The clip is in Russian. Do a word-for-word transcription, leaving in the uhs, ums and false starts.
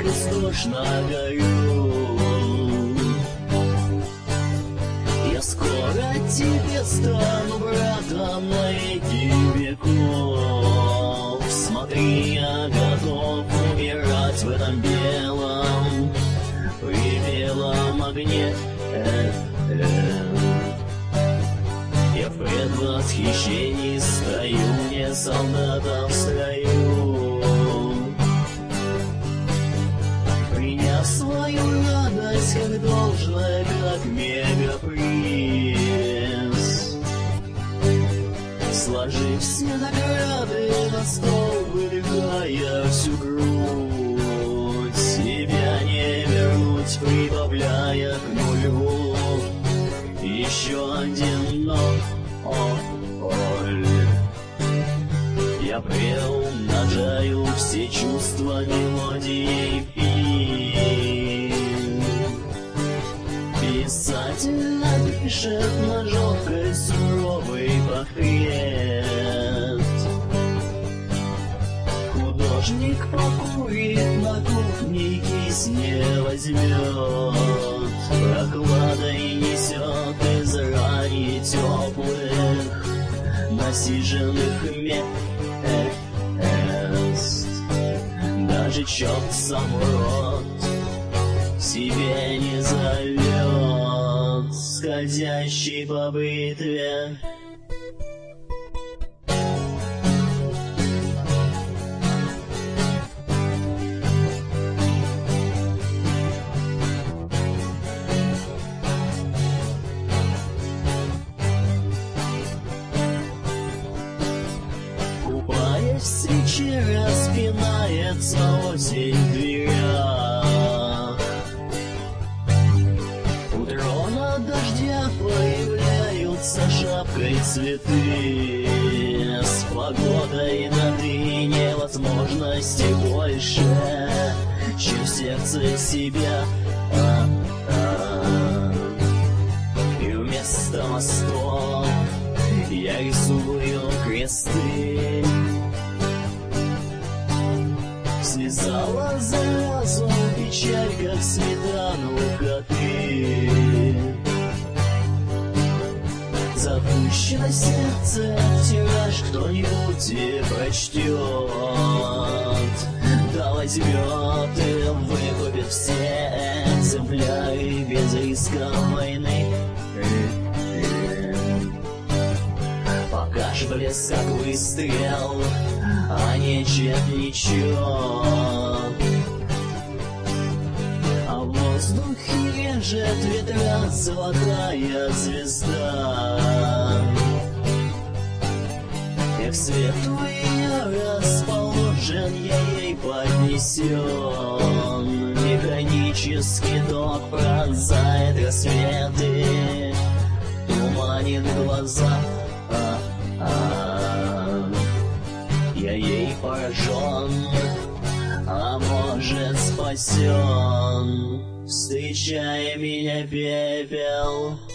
как истошно горю. Я скоро тебе стану братом на веки веков. Смотри, я готов умирать в этом белом, при белом огне. Я в предвосхищении стою, не солдатом в строю. Приняв свою радость как должное, как мегаприз, сложив все награды на стол, выдыхая всю грудь, себя не вернуть, прибавляя к нулю еще один ноль. Я приумножаю все чувства мелодией пин. Писатель напишет на жёлткой суровый портрет. Художник покурит на кухне, кисть не возьмет. Прохладой несет из рани теплых, насиженных мест. Даже черт сам рот себе не зовет, скользящий по бритве. В свече распинается осень в дверях. У трона дождя появляются шапкой цветы. С погодой на «ты» невозможности больше, чем в сердце себя. А-а-а. И вместо мостов я рисую кресты. Связала за разум печаль, как сметану коты. Запущено сердце в тираж, кто-нибудь и прочтет, да возьмет и выкупит все экземпляры без риска войны. Пока ж блеск как выстрел, а не чет-ничего. А в воздухе режет ветра золотая звезда. Как свету ее расположен, я ей поднесен. Механический ток пронзает рассветы, туманит глаза. Я ей поражен, а может спасен. Встречай меня, пепел.